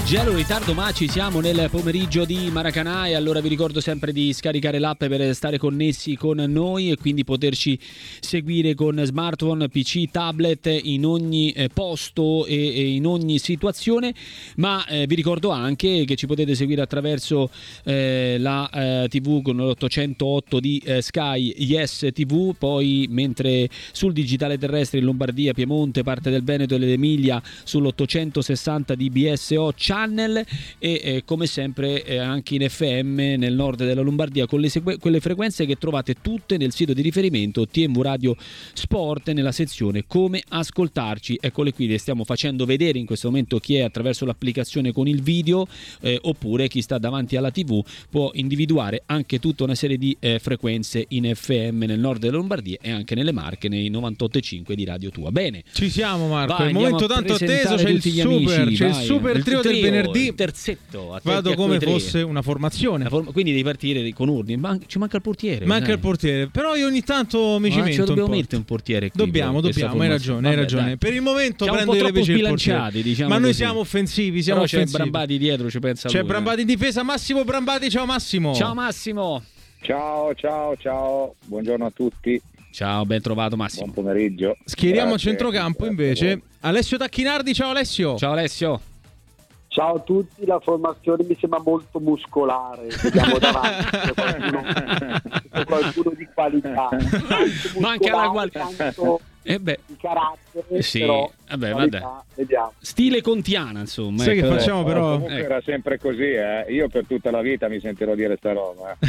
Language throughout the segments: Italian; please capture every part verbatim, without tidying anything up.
Leggero ritardo, ma ci siamo nel pomeriggio di Maracanã, e allora vi ricordo sempre di scaricare l'app per stare connessi con noi e quindi poterci seguire con smartphone, P C, tablet in ogni eh, posto e, e in ogni situazione. Ma eh, vi ricordo anche che ci potete seguire attraverso eh, la eh, tivù con l'ottocentootto di eh, Sky Yes T V, poi mentre sul digitale terrestre in Lombardia, Piemonte, parte del Veneto e dell'Emilia sull'ottocentosessanta di B S O Channel, e eh, come sempre eh, anche in F M nel nord della Lombardia con le segue- quelle frequenze che trovate tutte nel sito di riferimento T M U Radio Sport nella sezione come ascoltarci. Eccole qui, le stiamo facendo vedere in questo momento chi è attraverso l'applicazione con il video, eh, oppure chi sta davanti alla tivù può individuare anche tutta una serie di eh, frequenze in F M nel nord della Lombardia e anche nelle Marche nei novantotto e cinque di Radio Tua. Bene, ci siamo Marco, vai, il momento tanto atteso, c'è il super, amici, c'è vai, il super il trio, trio del venerdì, il terzetto, vado come fosse una formazione, una forma, quindi devi partire con ordine. Man- ci manca il portiere, manca dai. il portiere, però io ogni tanto mi Ma ci metto, dobbiamo un mettere un portiere qui, dobbiamo dobbiamo hai ragione, hai Vabbè, ragione dai. per il momento siamo prendo un po' le troppo pece il sbilanciati, diciamo, ma noi così. siamo offensivi, siamo però offensivi. C'è Brambati dietro, ci pensa c'è lui, Brambati eh. in difesa, Massimo Brambati. Ciao Massimo. Ciao Massimo. Ciao ciao ciao, buongiorno a tutti. Ciao, ben trovato Massimo. Buon pomeriggio. Schieriamo Grazie. a centrocampo Grazie invece Alessio Tacchinardi. Ciao Alessio. Ciao Alessio. Ciao a tutti, la formazione mi sembra molto muscolare, vediamo davanti c'è qualcuno, c'è qualcuno di qualità, manca la qualità eh beh. di carattere, sì, però vabbè, qualità, vabbè. vediamo. Stile contiana, insomma. Sai ecco. che facciamo però? Comunque ecco. Era sempre così, eh. Io per tutta la vita mi sentirò dire sta roba.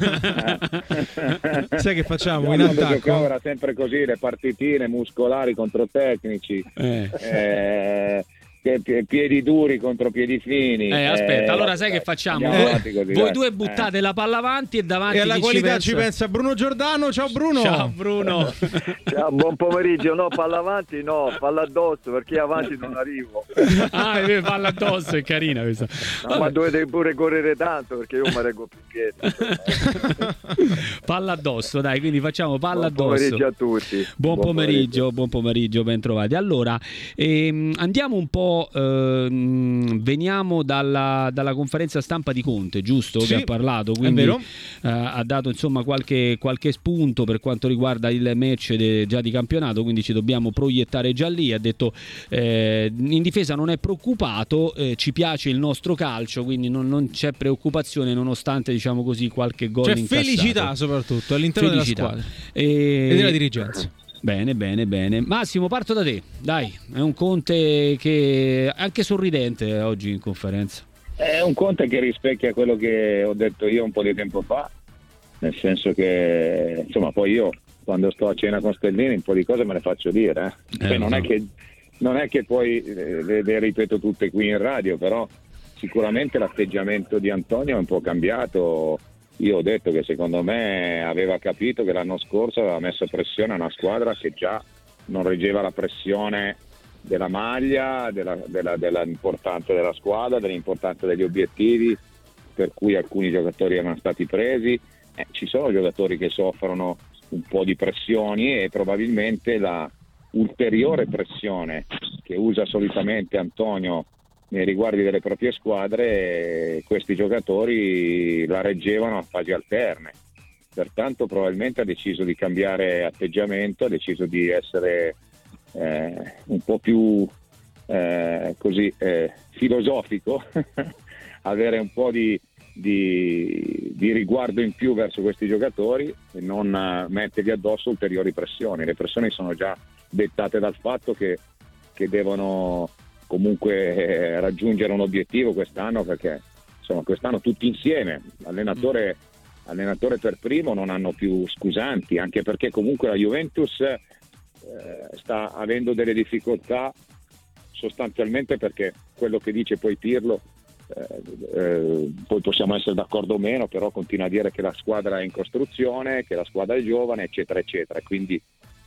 Eh. Sai che facciamo? Io In quando attacco giocavo era sempre così, le partitine muscolari contro tecnici. Eh. Eh, piedi duri contro piedi fini. Eh, aspetta, eh, allora sai che facciamo? andiamo Voi, avanti così, voi dai. due buttate eh. la palla avanti e davanti e alla chi qualità ci ci pensa? pensa Bruno Giordano. Ciao Bruno. Ciao Bruno. Ciao, buon pomeriggio. No, palla avanti no, palla addosso perché avanti non arrivo. Ah, è vero, palla addosso, è carina questa. No, ma dovete pure correre tanto perché io mi reggo più piedi. Palla addosso, dai, quindi facciamo palla buon addosso. Buon pomeriggio a tutti. Buon, buon pomeriggio, pomeriggio, buon pomeriggio, ben trovati. Allora, ehm, andiamo un po', ehm, veniamo dalla, dalla conferenza stampa di Conte, giusto? Sì, che ha parlato, quindi è vero. eh, ha dato insomma qualche, qualche spunto per quanto riguarda il match de, già di campionato, quindi ci dobbiamo proiettare già lì. Ha detto eh, in difesa non è preoccupato, eh, ci piace il nostro calcio, quindi non, non c'è preoccupazione nonostante, diciamo così, qualche gol c'è incassato. felicità soprattutto all'interno Felicità. della squadra e... e della dirigenza. Bene, bene, bene. Massimo, parto da te. Dai, è un Conte che è anche sorridente oggi in conferenza. È un Conte che rispecchia quello che ho detto io un po' di tempo fa, nel senso che, insomma, poi io quando sto a cena con Stellini un po' di cose me le faccio dire. Eh. Eh, Cioè, non, so. è che, non è che poi le, le ripeto tutte qui in radio, però sicuramente l'atteggiamento di Antonio è un po' cambiato. Io ho detto che secondo me aveva capito che l'anno scorso aveva messo pressione a una squadra che già non reggeva la pressione della maglia, della, della, dell'importanza della squadra, dell'importanza degli obiettivi, per cui alcuni giocatori erano stati presi. Eh, ci sono giocatori che soffrono un po' di pressioni e probabilmente la ulteriore pressione che usa solitamente Antonio nei riguardi delle proprie squadre, questi giocatori la reggevano a fasi alterne, pertanto probabilmente ha deciso di cambiare atteggiamento, ha deciso di essere eh, un po' più eh, così eh, filosofico, avere un po' di, di, di riguardo in più verso questi giocatori e non uh, mettergli addosso ulteriori pressioni. Le pressioni sono già dettate dal fatto che, che devono comunque eh, raggiungere un obiettivo quest'anno, perché insomma quest'anno tutti insieme, allenatore, allenatore per primo, non hanno più scusanti, anche perché comunque la Juventus eh, sta avendo delle difficoltà sostanzialmente perché quello che dice poi Pirlo eh, eh, poi possiamo essere d'accordo o meno, però continua a dire che la squadra è in costruzione, che la squadra è giovane, eccetera eccetera, quindi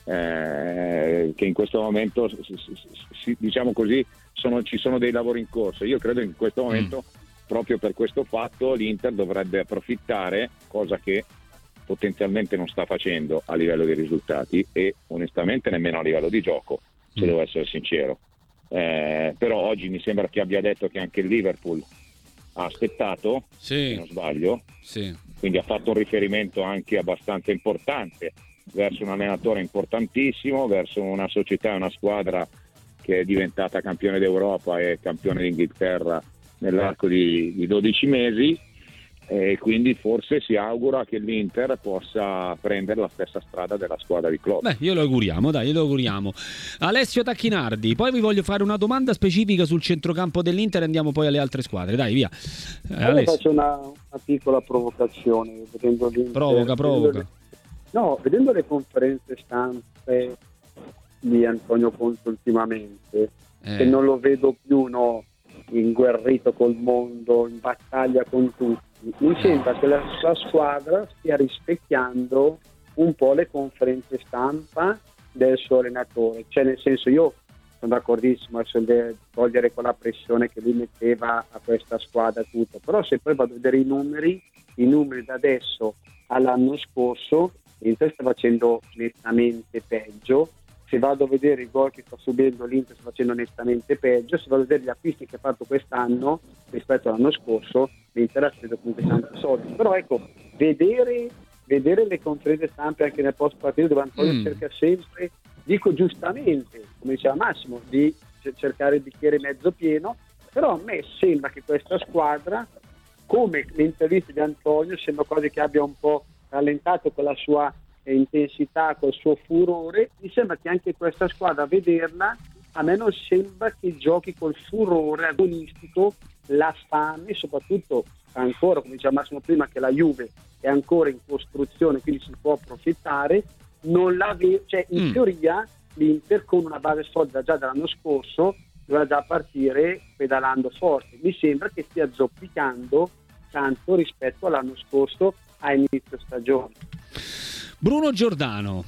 eh, che in questo momento si, diciamo così sono, ci sono dei lavori in corso. Io credo che in questo momento mm. proprio per questo fatto l'Inter dovrebbe approfittare, cosa che potenzialmente non sta facendo a livello di risultati e onestamente nemmeno a livello di gioco, se mm. devo essere sincero. eh, però oggi mi sembra che abbia detto che anche il Liverpool ha aspettato, sì. se non sbaglio, sì. Quindi ha fatto un riferimento anche abbastanza importante verso un allenatore importantissimo, verso una società e una squadra che è diventata campione d'Europa e campione d'Inghilterra nell'arco di, di dodici mesi, e quindi forse si augura che l'Inter possa prendere la stessa strada della squadra di Klopp. Beh, io lo auguriamo, dai, lo auguriamo. Alessio Tacchinardi, poi vi voglio fare una domanda specifica sul centrocampo dell'Inter e andiamo poi alle altre squadre, dai, via. Eh, Alessio. Faccio una, una piccola provocazione. Vedendo l'Inter, provoca, provoca. Vedendo le, no, vedendo le conferenze stampe di Antonio Conte ultimamente, eh. che non lo vedo più, no, inguerrito col mondo, in battaglia con tutti, mi sembra che la sua squadra stia rispecchiando un po' le conferenze stampa del suo allenatore, cioè nel senso, io sono d'accordissimo adesso di togliere quella pressione che lui metteva a questa squadra tutto, però se poi vado a vedere i numeri i numeri da adesso all'anno scorso l'Inter sta facendo nettamente peggio. Se vado a vedere i gol che sta subendo l'Inter sta facendo nettamente peggio, se vado a vedere gli acquisti che ha fatto quest'anno rispetto all'anno scorso, l'Inter ha speso comunque tanti soldi. Però ecco, vedere, vedere le conferenze stampe anche nel post partito dove Antonio mm. cerca sempre, dico giustamente, come diceva Massimo, di cercare il bicchiere mezzo pieno, però a me sembra che questa squadra, come le interviste di Antonio, sembra quasi che abbia un po' rallentato con la sua intensità, col suo furore. Mi sembra che anche questa squadra, a vederla, a me non sembra che giochi col furore agonistico, la fame, soprattutto ancora, come diceva Massimo prima, che la Juve è ancora in costruzione, quindi si può approfittare. Non la vedo, cioè in mm. teoria l'Inter con una base solida già dall'anno scorso doveva già partire pedalando forte. Mi sembra che stia zoppicando tanto rispetto all'anno scorso a inizio stagione. Bruno Giordano.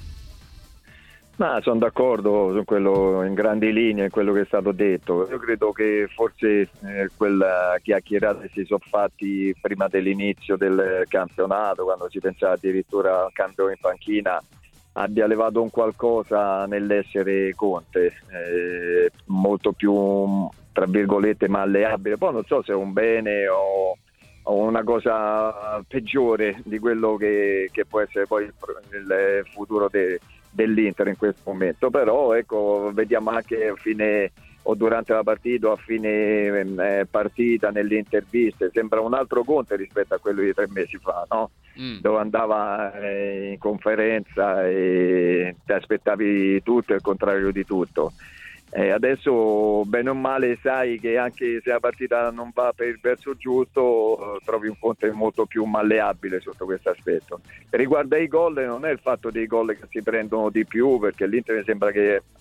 Ma sono d'accordo su quello, in grandi linee, quello che è stato detto. Io credo che forse eh, quella chiacchierata si sono fatti prima dell'inizio del campionato, quando si pensava addirittura al cambio in panchina, abbia levato un qualcosa nell'essere Conte, eh, molto più, tra virgolette, malleabile. Poi non so se è un bene o o una cosa peggiore di quello che, che può essere poi il, il futuro de, dell'Inter in questo momento, però ecco, vediamo anche a fine o durante la partita o a fine eh, partita nelle interviste sembra un altro Conte rispetto a quello di tre mesi fa, no? Mm. Dove andava eh, in conferenza e ti aspettavi tutto e il contrario di tutto. Eh, adesso bene o male sai che anche se la partita non va per il verso giusto, trovi un Conte molto più malleabile sotto questo aspetto. Riguardo ai gol, non è il fatto dei gol che si prendono di più, perché l'Inter mi sembra che eh,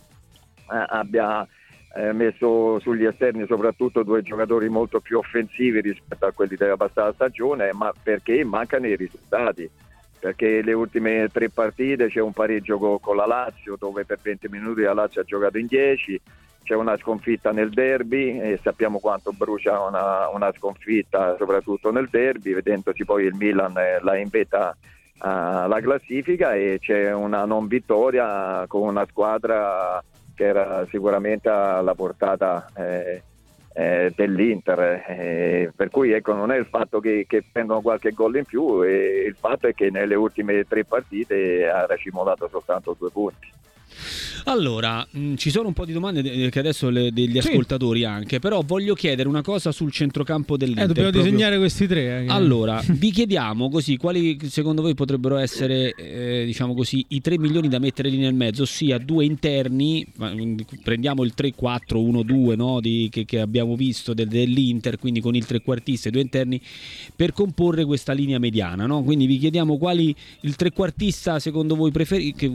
abbia eh, messo sugli esterni soprattutto due giocatori molto più offensivi rispetto a quelli della passata stagione, ma perché mancano i risultati. Perché le ultime tre partite c'è un pareggio con, con la Lazio, dove per venti minuti la Lazio ha giocato in dieci, c'è una sconfitta nel derby e sappiamo quanto brucia una, una sconfitta soprattutto nel derby, vedendosi poi il Milan la inveta alla classifica, e c'è una non vittoria con una squadra che era sicuramente alla portata eh, Eh, dell'Inter, eh, per cui ecco, non è il fatto che, che prendono qualche gol in più, eh, il fatto è che nelle ultime tre partite ha racimolato soltanto due punti. Allora, mh, ci sono un po' di domande de- che adesso le, degli sì. ascoltatori anche, però voglio chiedere una cosa sul centrocampo dell'Inter. Eh, dobbiamo proprio... disegnare questi tre. Eh. Allora, vi chiediamo così, quali secondo voi potrebbero essere, eh, diciamo così, i tre milioni da mettere lì nel mezzo, ossia due interni, prendiamo il tre quattro uno due, no, di, che, che abbiamo visto del, dell'Inter, quindi con il trequartista e due interni, per comporre questa linea mediana, no? Quindi vi chiediamo quali il trequartista secondo voi preferi- che,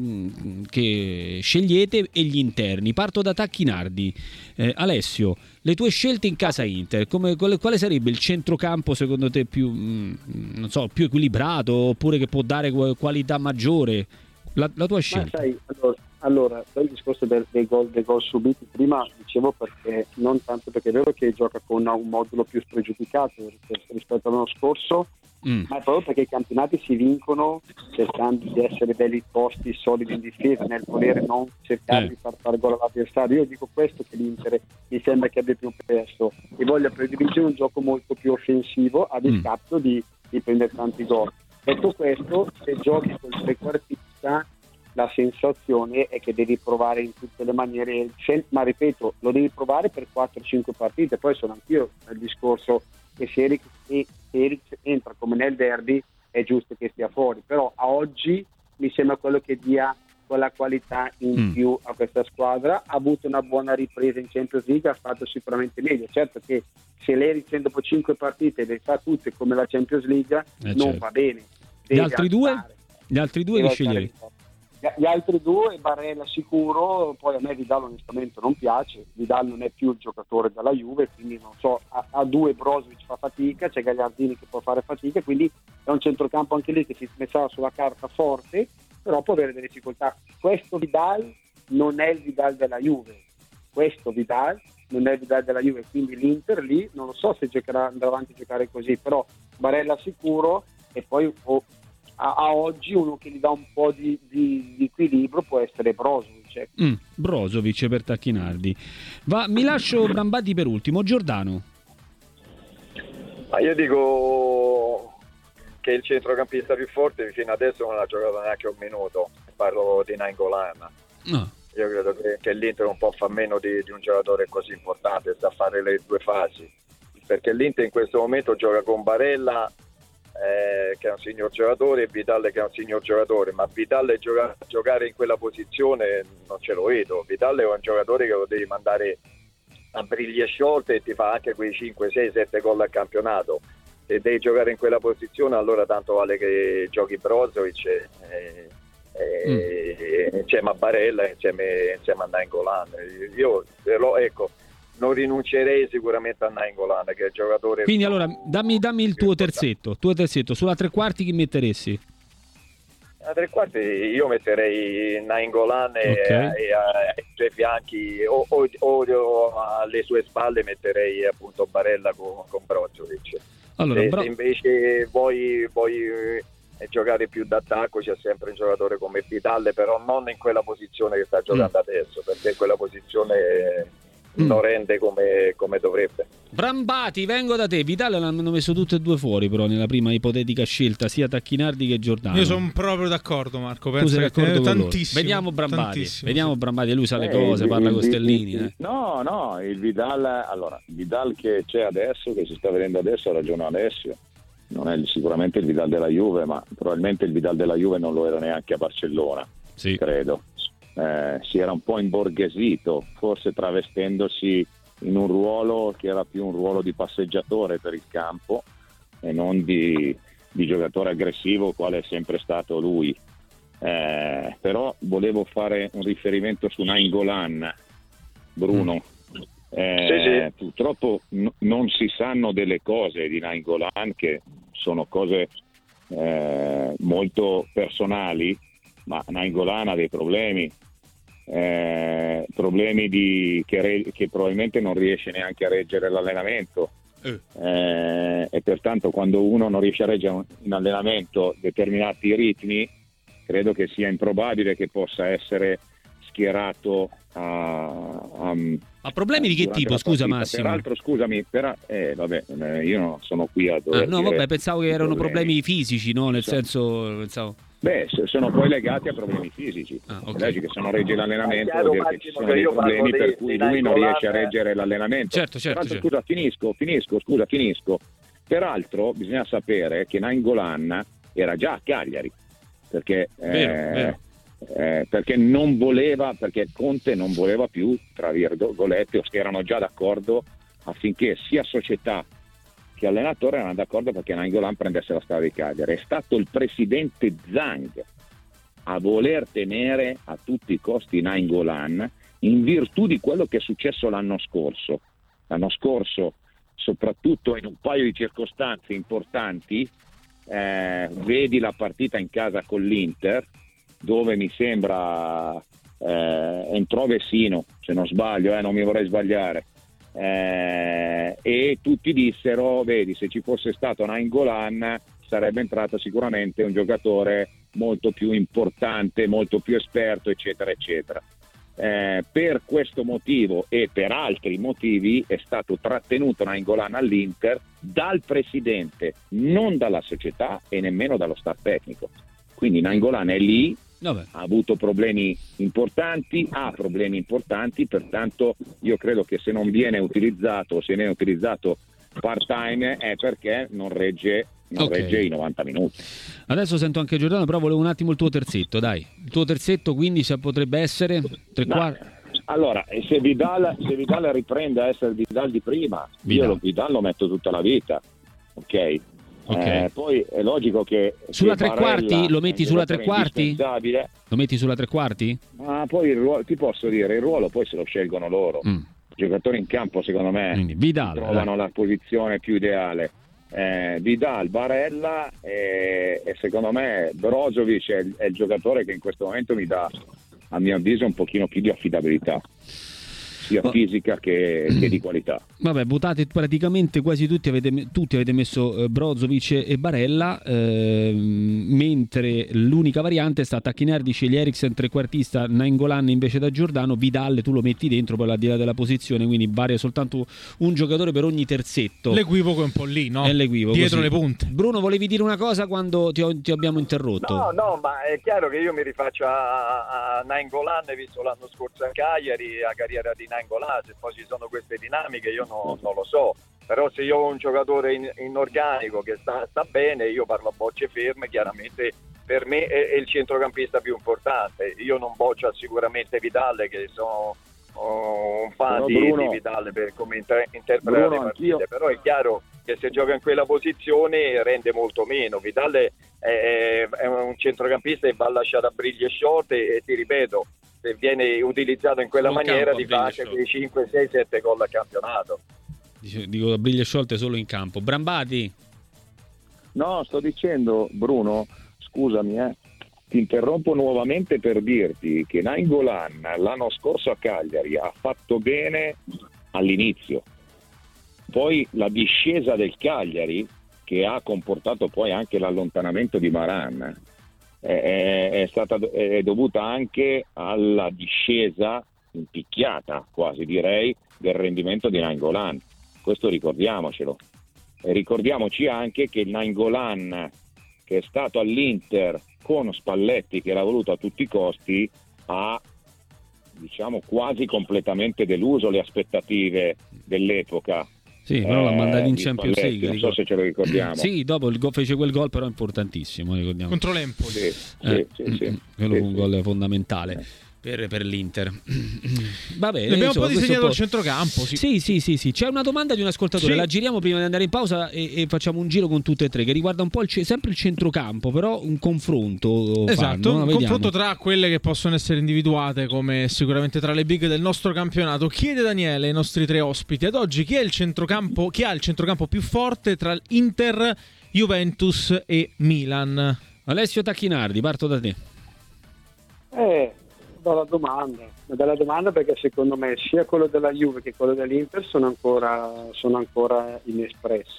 che scegliete e gli interni. Parto da Tacchinardi. eh, Alessio, le tue scelte in casa Inter, come, quale, quale sarebbe il centrocampo secondo te più mh, non so, più equilibrato, oppure che può dare qualità maggiore? La, la tua scelta. Ma sai, allora, allora il discorso del, dei gol dei gol subiti prima dicevo, perché non tanto perché è vero che gioca con un modulo più spregiudicato rispetto all'anno scorso, mm. ma è proprio perché i campionati si vincono cercando di essere belli tosti, solidi in difesa, nel volere non cercare eh. di far fare gol all'avversario. Io dico questo, che l'Inter mi sembra che abbia più perso e voglia prediligere un gioco molto più offensivo a discapito mm. di, di prendere tanti gol. Detto questo, se giochi col trequartista la sensazione è che devi provare in tutte le maniere, ma ripeto, lo devi provare per quattro cinque partite. Poi sono anch'io nel discorso che se Eric, se Eric entra come nel derby è giusto che stia fuori, però a oggi mi sembra quello che dia quella qualità in mm. più a questa squadra. Ha avuto una buona ripresa in Champions League, ha fatto sicuramente meglio. Certo che se l'Eric dopo cinque partite le fa tutte come la Champions League eh non certo. va bene. Gli altri, due? Gli altri due che sceglievi? Gli altri due, Barella sicuro, poi a me Vidal onestamente non piace. Vidal non è più il giocatore della Juve, quindi non so, a, a due Brozovic fa fatica, c'è Gagliardini che può fare fatica, quindi è un centrocampo anche lì che si messa sulla carta forte, però può avere delle difficoltà. Questo Vidal non è il Vidal della Juve, questo Vidal non è il Vidal della Juve, quindi l'Inter lì non lo so se giocherà, andrà avanti a giocare così, però Barella sicuro, e poi oh, A, a oggi uno che gli dà un po' di, di, di equilibrio può essere Brozovic. Mm, Brozovic per Tacchinardi. Va, mi lascio Brambati per ultimo. Giordano. Ma io dico che il centrocampista più forte fino adesso non ha giocato neanche un minuto. Parlo di Nainggolan. No. Io credo che, che l'Inter un po' fa meno di, di un giocatore così importante, sta a fare le due fasi, perché l'Inter in questo momento gioca con Barella Eh, che è un signor giocatore, e Vidal che è un signor giocatore, ma Vidal gioca- giocare in quella posizione non ce lo vedo. Vidal è un giocatore che lo devi mandare a briglie sciolte e ti fa anche quei cinque, sei, sette gol al campionato. Se devi giocare in quella posizione, allora tanto vale che giochi Brozovic e, e, mm. e, insieme a Barella, insieme, insieme a Nainggolan. Io però, ecco, non rinuncerei sicuramente a Nainggolan, che è il giocatore. Quindi allora dammi, dammi il tuo terzetto, tuo terzetto. Sulla tre quarti chi metteresti? A tre quarti io metterei Nainggolan okay. e, e ai suoi fianchi o, o, o alle sue spalle metterei appunto Barella con, con Brozovic. Allora, se, bro... se invece vuoi, vuoi eh, giocare più d'attacco, c'è sempre un giocatore come Vidal, però non in quella posizione che sta giocando mm. adesso, perché quella posizione mm. non rende come, come dovrebbe. Brambati, vengo da te. Vidal l'hanno messo tutte e due fuori però nella prima ipotetica scelta, sia Tacchinardi che Giordano. Io sono proprio d'accordo, Marco. Tu sei d'accordo con tantissimo, Vediamo Brambati, tantissimo, vediamo sì. Brambati, lui sa le eh, cose, il, parla il, con il, Stellini. Il, eh. No, no, il Vidal, allora, il Vidal che c'è adesso, che si sta vedendo adesso, ha ragione Alessio. Non è sicuramente il Vidal della Juve, ma probabilmente il Vidal della Juve non lo era neanche a Barcellona, sì. credo. Eh, si era un po' imborghesito, forse travestendosi in un ruolo che era più un ruolo di passeggiatore per il campo e non di, di giocatore aggressivo, quale è sempre stato lui. Eh, però volevo fare un riferimento su Nainggolan, Bruno. Eh, sì, sì. Purtroppo n- non si sanno delle cose di Nainggolan, che sono cose eh, molto personali, ma Nainggolan ha dei problemi. Eh, problemi di, che, re, che probabilmente non riesce neanche a reggere l'allenamento eh. Eh, e pertanto quando uno non riesce a reggere in allenamento determinati ritmi, credo che sia improbabile che possa essere schierato a, a, a problemi a, di che tipo? Scusa Massimo. Peraltro scusami, per, eh, vabbè, io non sono qui a dover ah, no vabbè, pensavo che erano problemi. problemi fisici, no? Nel so. senso pensavo Beh, sono poi legati a problemi fisici. Ah, okay. Che se non regge l'allenamento vuol dire che ci sono dei problemi per cui lui non riesce a reggere l'allenamento. Certo, certo, Peraltro, certo. scusa, finisco, finisco, scusa, finisco. Peraltro bisogna sapere che Nainggolan era già a Cagliari, perché, vero, eh, vero. Eh, perché non voleva, perché Conte non voleva più, tra virgolette, o che erano già d'accordo affinché sia società che allenatore erano d'accordo perché Nainggolan prendesse la strada di Cagliari. È stato il presidente Zhang a voler tenere a tutti i costi Nainggolan in virtù di quello che è successo l'anno scorso. L'anno scorso, soprattutto in un paio di circostanze importanti, eh, vedi la partita in casa con l'Inter, dove mi sembra eh, entrò Vessino, se non sbaglio, eh, non mi vorrei sbagliare. Eh, e tutti dissero, vedi, se ci fosse stato Nainggolan sarebbe entrato sicuramente un giocatore molto più importante, molto più esperto, eccetera, eccetera. Eh, per questo motivo e per altri motivi è stato trattenuto Nainggolan all'Inter dal presidente, non dalla società e nemmeno dallo staff tecnico. Quindi Nainggolan è lì, Vabbè. ha avuto problemi importanti, ha problemi importanti, pertanto io credo che se non viene utilizzato o se viene utilizzato part time è perché non regge non okay. regge i novanta minuti. Adesso sento anche Giordano, però volevo un attimo il tuo terzetto, dai. Il tuo terzetto quindi se potrebbe essere tre quarti. Allora, se Vidal, se Vidal riprende a essere Vidal di prima, Vidal. io lo, Vidal lo metto tutta la vita, ok? Okay. Eh, poi è logico che sulla che tre quarti lo metti sulla tre quarti? Lo metti sulla tre quarti? Ma poi il ruolo, ti posso dire, il ruolo poi se lo scelgono loro. Mm. I giocatori in campo secondo me Quindi, Vidal, trovano dai. la posizione più ideale. Eh, Vidal, Barella e, e secondo me Brozovic è, è il giocatore che in questo momento mi dà, a mio avviso, un pochino più di affidabilità, sia fisica che, che di qualità. Vabbè, votate praticamente quasi tutti, avete, tutti avete messo eh, Brozovic e Barella, eh, mentre l'unica variante è stata Chinardi, sceglie Eriksen trequartista, Nainggolan invece da Giordano, Vidal tu lo metti dentro poi al di là della posizione, quindi varia soltanto un giocatore per ogni terzetto. L'equivoco è un po' lì, no? È l'equivoco, dietro sì. le punte. Bruno, volevi dire una cosa quando ti, ho, ti abbiamo interrotto? No, no, ma è chiaro che io mi rifaccio a, a Nainggolan, visto l'anno scorso a Cagliari, la carriera di Nainggolan, se poi ci sono queste dinamiche io no, non lo so, però se io ho un giocatore in, in organico che sta, sta bene, io parlo a bocce ferme, chiaramente per me è, è il centrocampista più importante. Io non boccio sicuramente Vidal, che sono oh, un fan di, Bruno, di Vidal per come inter- interpreta Bruno, le partite, anch'io. Però è chiaro che se gioca in quella posizione rende molto meno. Vidal è, è, è un centrocampista che va lasciato a briglie sciolte e ti ripeto, se viene utilizzato in quella solo maniera campo, ti fa anche quei cinque, sei, sette gol al campionato. Dico a briglie sciolte solo in campo. Brambati? No, sto dicendo, Bruno, scusami, eh, ti interrompo nuovamente per dirti che Nainggolan l'anno scorso a Cagliari ha fatto bene all'inizio, poi la discesa del Cagliari, che ha comportato poi anche l'allontanamento di Maran, è, è stata è dovuta anche alla discesa impicchiata, quasi direi, del rendimento di Nainggolan. Questo ricordiamocelo. E ricordiamoci anche che il Nainggolan che è stato all'Inter con Spalletti, che l'ha voluto a tutti i costi, ha diciamo quasi completamente deluso le aspettative dell'epoca. Sì, però l'ha mandato in eh, Champions League. Non so se ce lo ricordiamo. Sì, dopo il go- fece quel gol però importantissimo, ricordiamo. Contro l'Empoli. Sì, sì, eh, sì, sì, quello sì, fu un sì. gol fondamentale. Eh. Per, per l'Inter. Va bene, abbiamo insomma, un po' disegnato po'... il centrocampo. Sì. sì, sì, sì, sì. C'è una domanda di un ascoltatore, sì. La giriamo prima di andare in pausa e, e facciamo un giro con tutte e tre, che riguarda un po' il, sempre il centrocampo, però un confronto. Esatto, fanno, un no? confronto tra quelle che possono essere individuate come sicuramente tra le big del nostro campionato. Chiede Daniele ai nostri tre ospiti: ad oggi chi è il centrocampo, chi ha il centrocampo più forte tra Inter, Juventus e Milan? Alessio Tacchinardi, parto da te. Eh, dalla domanda, dalla domanda perché secondo me sia quello della Juve che quello dell'Inter sono ancora, sono ancora inespressi.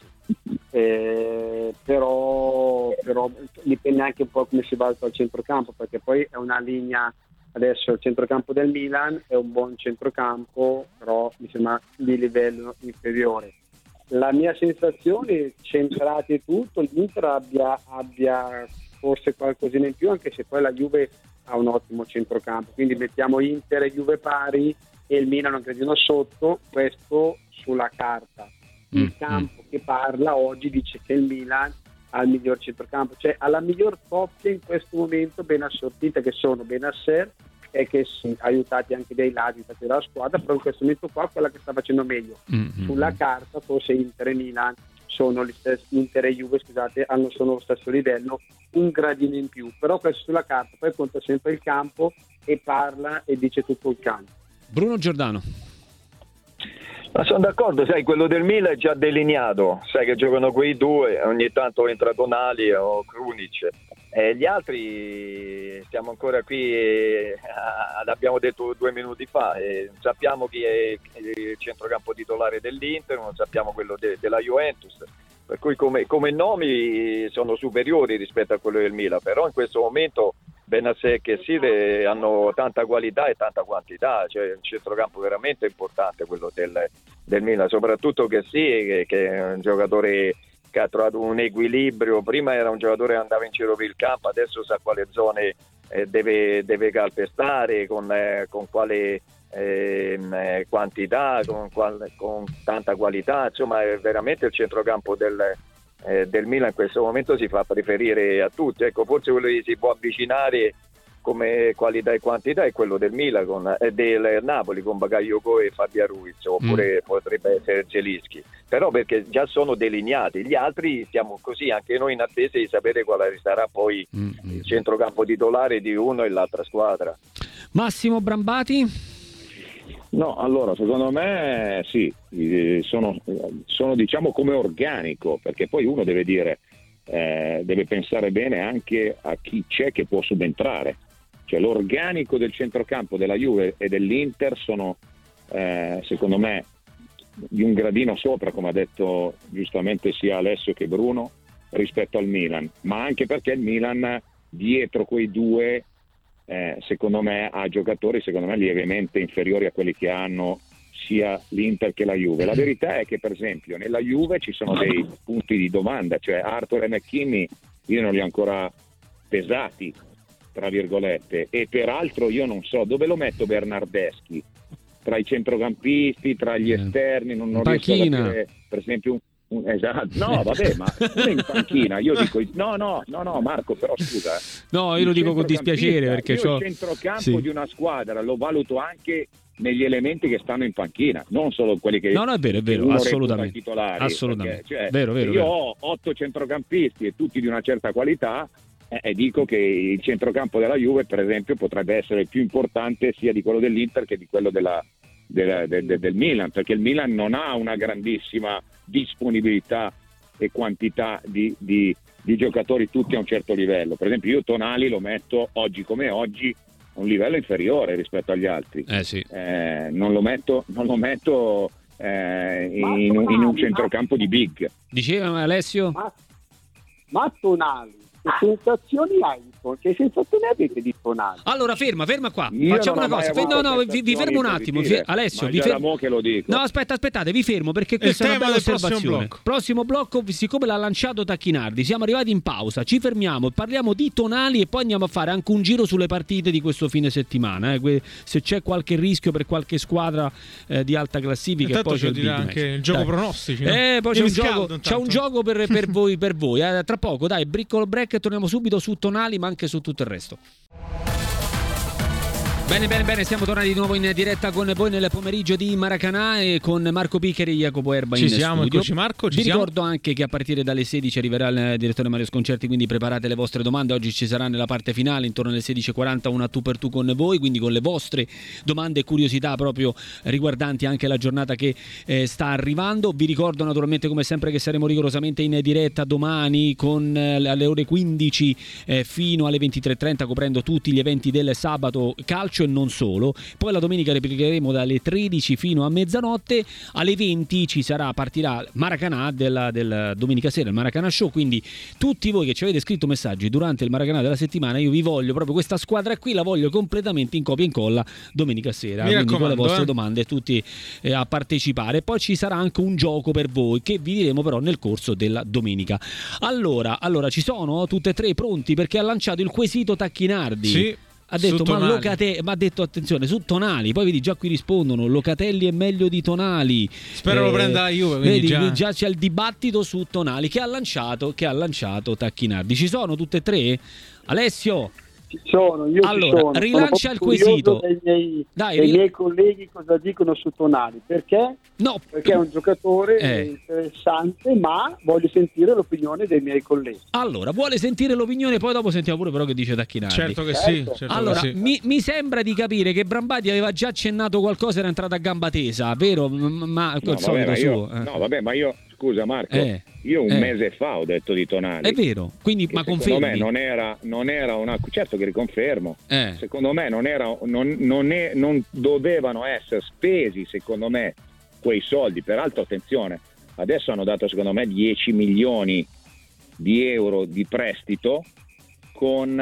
Eh, però, però dipende anche un po' come si valuta il centrocampo, perché poi è una linea. Adesso il centrocampo del Milan è un buon centrocampo, però mi sembra di livello inferiore. La mia sensazione, centrati e tutto, l'Inter abbia, abbia forse qualcosina in più, anche se poi la Juve ha un ottimo centrocampo, quindi mettiamo Inter e Juve pari e il Milan un gradino sotto, questo sulla carta. Il mm, campo mm. che parla oggi dice che il Milan ha il miglior centrocampo, cioè ha la miglior coppia in questo momento ben assortita, che sono Benasser e che sì, aiutati anche dai lati della squadra, però in questo momento qua quella che sta facendo meglio. Mm-hmm. Sulla carta forse Inter e Milan sono gli stessi, Inter e Juve scusate, hanno, sono allo stesso livello, un gradino in più, però questo sulla carta, poi conta sempre il campo e parla e dice tutto il campo. Bruno Giordano. Ma sono d'accordo, sai, quello del Milan è già delineato, sai che giocano quei due, ogni tanto entra Tonali o Krunic. Eh, gli altri siamo ancora qui, eh, l'abbiamo detto due minuti fa, eh, sappiamo chi è il centrocampo titolare dell'Inter, non sappiamo quello de- della Juventus. per cui come, come nomi sono superiori rispetto a quello del Milan, però in questo momento Bennassek e Sile hanno tanta qualità e tanta quantità, cioè un centrocampo veramente importante quello del, del Milan, soprattutto che sì, che, che è un giocatore che ha trovato un equilibrio. Prima era un giocatore che andava in giro per il campo, adesso sa quale zone eh, deve, deve calpestare, con, eh, con quale eh, quantità, con, qual, con tanta qualità, insomma è veramente il centrocampo del, eh, del Milan in questo momento si fa preferire a tutti. Ecco, forse quello che si può avvicinare come qualità e quantità è quello del Milan con, eh, del Napoli con Bakayoko e Fabian Ruiz, oppure mm. potrebbe essere Zelinski, però perché già sono delineati. Gli altri stiamo così anche noi in attesa di sapere quale sarà poi mm. il centrocampo titolare di uno e l'altra squadra. Massimo Brambati? No, allora secondo me sì, sono, sono diciamo come organico, perché poi uno deve dire eh, deve pensare bene anche a chi c'è che può subentrare. Cioè l'organico del centrocampo della Juve e dell'Inter sono eh, secondo me di un gradino sopra, come ha detto giustamente sia Alessio che Bruno, rispetto al Milan, ma anche perché il Milan dietro quei due eh, secondo me ha giocatori secondo me lievemente inferiori a quelli che hanno sia l'Inter che la Juve. La verità è che per esempio nella Juve ci sono dei punti di domanda, cioè Arthur e McKinney io non li ho ancora pesati tra virgolette, e peraltro io non so dove lo metto Bernardeschi, tra i centrocampisti, tra gli esterni, non, non riesco a capire, per esempio un, un esatto, no vabbè, ma uno in panchina, io dico no no no no Marco, però scusa, no io lo dico con dispiacere perché io c'ho... il centrocampo sì. di una squadra lo valuto anche negli elementi che stanno in panchina, non solo quelli che no no è vero è vero assolutamente titolari, assolutamente perché, cioè, vero, vero, io vero. ho otto centrocampisti e tutti di una certa qualità. E eh, dico che il centrocampo della Juve per esempio potrebbe essere più importante sia di quello dell'Inter che di quello della, della, de, de, del Milan, perché il Milan non ha una grandissima disponibilità e quantità di, di, di giocatori tutti a un certo livello. Per esempio io Tonali lo metto oggi come oggi a un livello inferiore rispetto agli altri, eh sì. eh, non lo metto, non lo metto eh, in, in, in un centrocampo di big. Diceva Alessio? Ma, ma Tonali che sensazioni hai? Che sensazioni avete di Tonali? Allora ferma, ferma qua. Io Facciamo una cosa. No, no, vi, vi fermo un attimo. Vi, Alessio, vi fermo. Che lo dico. No, aspetta, aspettate, vi fermo perché questa è una bella osservazione. Prossimo blocco. prossimo blocco, siccome l'ha lanciato Tacchinardi, siamo arrivati in pausa. Ci fermiamo, parliamo di Tonali e poi andiamo a fare anche un giro sulle partite di questo fine settimana. Eh. Se c'è qualche rischio per qualche squadra eh, di alta classifica, e poi c'è il big anche il gioco dai. pronostici. No? Eh, poi c'è un, gioco, c'è un gioco per, per voi, per voi. Eh. Tra poco, dai, briccolo break e torniamo subito su Tonali, ma anche su tutto il resto. Bene, bene, bene, siamo tornati di nuovo in diretta con voi nel pomeriggio di Maracanà e con Marco Picheri e Jacopo Erba ci in siamo, studio. Eccoci Marco, ci Vi siamo. ricordo anche che a partire dalle sedici arriverà il direttore Mario Sconcerti, quindi preparate le vostre domande. Oggi ci sarà nella parte finale, intorno alle sedici e quaranta, una tu per tu con voi, quindi con le vostre domande e curiosità proprio riguardanti anche la giornata che eh, sta arrivando. Vi ricordo naturalmente come sempre che saremo rigorosamente in diretta domani con eh, alle ore quindici eh, fino alle ventitré e trenta, coprendo tutti gli eventi del sabato calcio e non solo. Poi la domenica replicheremo dalle tredici fino a mezzanotte. Alle venti ci sarà, partirà Maracanà della, del domenica sera, il Maracanà Show, quindi tutti voi che ci avete scritto messaggi durante il Maracanà della settimana, io vi voglio proprio questa squadra qui, la voglio completamente in copia e incolla domenica sera. Mi quindi con le vostre eh. domande tutti eh, a partecipare. Poi ci sarà anche un gioco per voi che vi diremo però nel corso della domenica. Allora, allora ci sono tutte e tre pronti perché ha lanciato il quesito Tacchinardi. Sì. Ha detto ma, Locate- ma ha detto attenzione su Tonali, poi vedi già qui rispondono Locatelli è meglio di Tonali, spero eh, lo prenda la Juve, vedi già... già c'è il dibattito su Tonali che ha lanciato che ha lanciato Tacchinardi. Ci sono tutte e tre? Alessio? Ci sono, io allora, ci sono. rilancia sono il quesito dei miei, Dai, dei ril- miei colleghi cosa dicono su Tonali, perché? No, perché è un giocatore eh. interessante, ma voglio sentire l'opinione dei miei colleghi. Allora, vuole sentire l'opinione, poi dopo sentiamo pure però che dice Tacchinardi. Certo che certo. sì. Certo allora, che sì. Mi, mi sembra di capire che Brambati aveva già accennato qualcosa, era entrata a gamba tesa, vero? Ma no, col vabbè, solito ma io, suo. Eh. No, vabbè, ma io scusa Marco, Eh. io un Eh. mese fa ho detto di Tonali. È vero, quindi che ma secondo confermi? me non era, non era una, certo che riconfermo. Eh. Secondo me non era, non, non, è, non dovevano essere spesi, secondo me, quei soldi. Peraltro attenzione, adesso hanno dato secondo me dieci milioni di euro di prestito con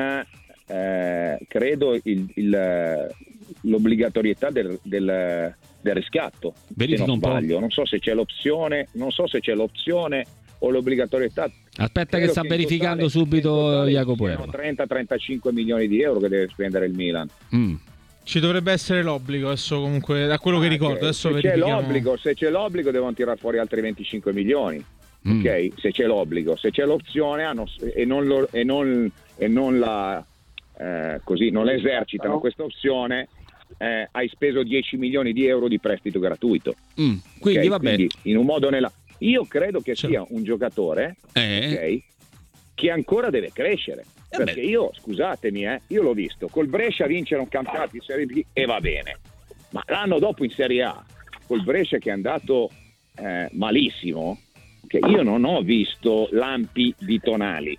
eh, credo il, il, l'obbligatorietà del, del, del riscatto. Verifica se non un po'. sbaglio, non so se c'è l'opzione, non so se c'è l'opzione o l'obbligatorietà. Aspetta che sta che verificando totale, subito Jacopo Erba. trenta trentacinque milioni di euro che deve spendere il Milan. Mm. Ci dovrebbe essere l'obbligo adesso, comunque, da quello ah, che ricordo. Adesso se verifichiamo. c'è l'obbligo, se c'è l'obbligo devono tirare fuori altri venticinque milioni. Mm. Ok, se c'è l'obbligo, se c'è l'opzione hanno, e non lo, e non e non la eh, così non esercitano questa opzione, eh, hai speso dieci milioni di euro di prestito gratuito. Mm. Quindi okay? va bene. Quindi, in un modo o nella io credo che sia un giocatore eh. okay, che ancora deve crescere. Eh perché beh. io, scusatemi, eh, io l'ho visto col Brescia vincere un campionato in Serie B e va bene, ma l'anno dopo in Serie A col Brescia che è andato eh, malissimo, che io non ho visto lampi di Tonali,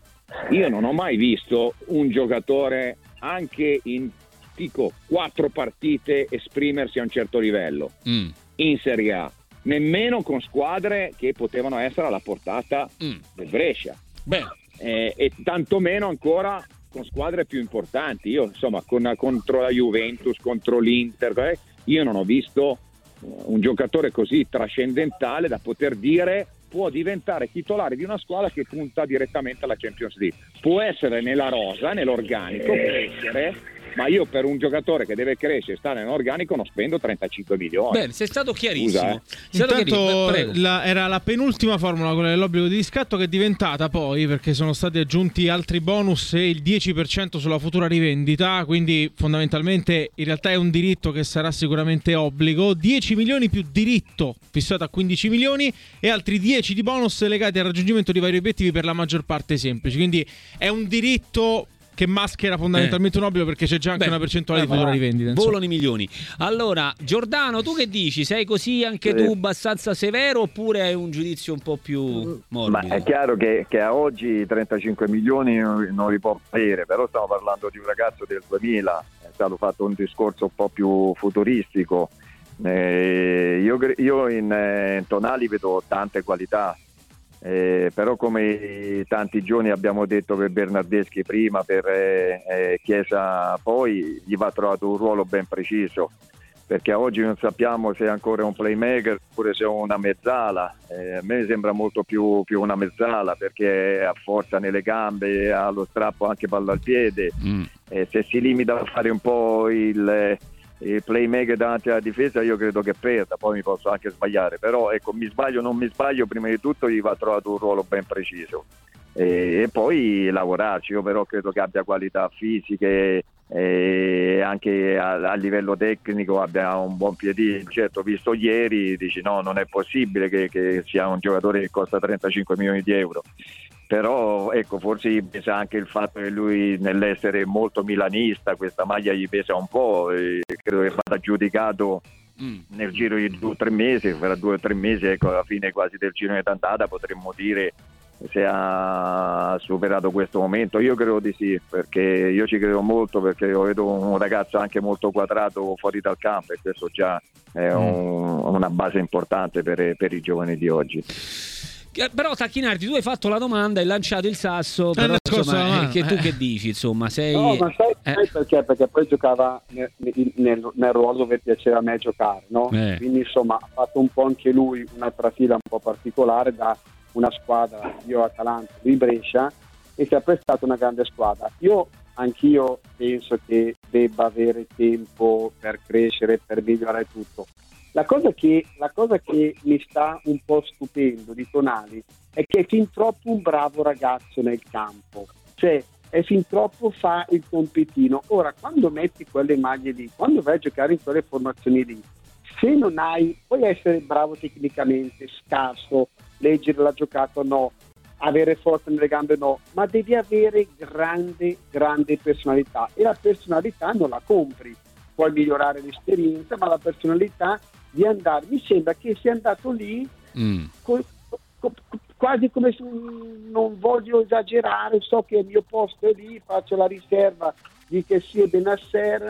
io non ho mai visto un giocatore anche in dico quattro partite esprimersi a un certo livello mm. in Serie A, nemmeno con squadre che potevano essere alla portata mm. del Brescia. Beh. Eh, e tantomeno ancora con squadre più importanti. Io insomma con, contro la Juventus, contro l'Inter, eh, io non ho visto un giocatore così trascendentale da poter dire può diventare titolare di una squadra che punta direttamente alla Champions League. Può essere nella rosa, nell'organico, può essere, ma io per un giocatore che deve crescere e stare nell'organico non spendo trentacinque milioni. Bene, sei stato chiarissimo. Scusa, eh. Sei stato Intanto chiarissimo. la, era la penultima formula, quella dell'obbligo di riscatto, che è diventata poi, perché sono stati aggiunti altri bonus e il dieci per cento sulla futura rivendita, quindi fondamentalmente in realtà è un diritto che sarà sicuramente obbligo. dieci milioni più diritto fissato a quindici milioni e altri dieci di bonus legati al raggiungimento di vari obiettivi, per la maggior parte semplici. Quindi è un diritto che maschera fondamentalmente eh. un obbligo, perché c'è già anche Beh, una percentuale eh, di futura rivendita. Volano i milioni. Allora, Giordano, tu che dici? Sei così anche sì. tu abbastanza severo, oppure hai un giudizio un po' più morbido? Ma è chiaro che, che a oggi trentacinque milioni non li può avere, però stiamo parlando di un ragazzo del duemila, è stato fatto un discorso un po' più futuristico. Eh, io, io in, eh, in Tonali vedo tante qualità. Eh, però come tanti giorni abbiamo detto per Bernardeschi prima, per eh, eh, Chiesa poi, gli va trovato un ruolo ben preciso, perché oggi non sappiamo se è ancora un playmaker oppure se è una mezzala. Eh, a me sembra molto più, più una mezzala, perché ha forza nelle gambe, ha lo strappo anche palla al piede. Mm. Eh, se si limita a fare un po' il... il playmaker davanti alla difesa, io credo che perda, poi mi posso anche sbagliare, però ecco, mi sbaglio o non mi sbaglio, prima di tutto gli va trovato un ruolo ben preciso e, e poi lavorarci. Io però credo che abbia qualità fisiche e anche a, a livello tecnico abbia un buon piedino. Certo, visto ieri dici no, non è possibile che, che sia un giocatore che costa trentacinque milioni di euro, però ecco, forse gli pesa anche il fatto che lui, nell'essere molto milanista, questa maglia gli pesa un po', e credo che vada giudicato mm. nel giro di due o tre mesi, fra due o tre mesi, ecco, alla fine quasi del girone d'andata potremmo dire se ha superato questo momento. Io credo di sì, perché io ci credo molto, perché io vedo un ragazzo anche molto quadrato fuori dal campo, e questo già è un, una base importante per, per i giovani di oggi. Però Tacchinardi, tu hai fatto la domanda e lanciato il sasso, però eh, insomma, eh, che tu che dici, insomma, sei... No, ma sai, eh. sai perché? Perché poi giocava nel, nel, nel ruolo dove piaceva a me giocare, no? Eh. Quindi insomma ha fatto un po' anche lui una trafila un po' particolare da una squadra, io Atalanta di Brescia, e si è prestato una grande squadra. Io anch'io penso che debba avere tempo per crescere, per migliorare tutto. La cosa che, la cosa che mi sta un po' stupendo di Tonali è che è fin troppo un bravo ragazzo nel campo, cioè è fin troppo fa il compitino. Ora, quando metti quelle maglie lì, quando vai a giocare in quelle formazioni lì, se non hai, puoi essere bravo tecnicamente, scarso, leggere la giocata no, avere forza nelle gambe no, ma devi avere grande, grande personalità, e la personalità non la compri. Puoi migliorare l'esperienza, ma la personalità di andare, mi sembra che sia andato lì mm. co- co- quasi come se, non voglio esagerare, so che il mio posto è lì, faccio la riserva di che sia Benasserra,